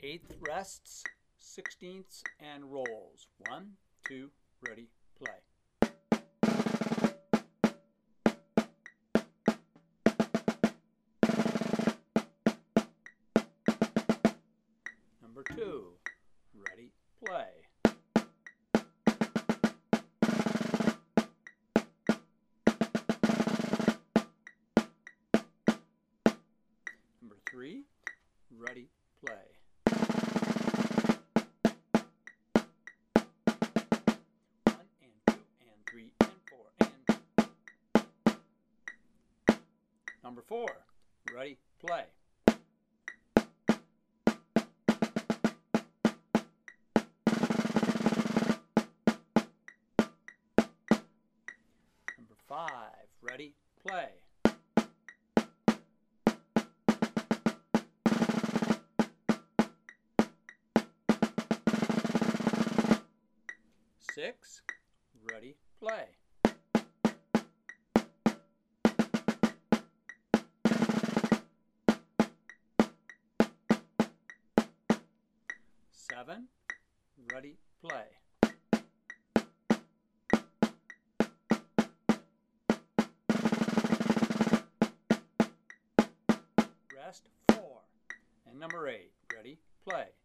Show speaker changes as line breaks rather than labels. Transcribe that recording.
eighth rests, 16ths, and rolls. 1, 2, ready, play. Number 2, ready, play. Number 3, ready, play. One and 2 and 3 and 4 and. Number 4, ready, play. Number 5, ready, play. Six, ready, play. Seven, ready, play. Rest 4. And number 8, ready, play.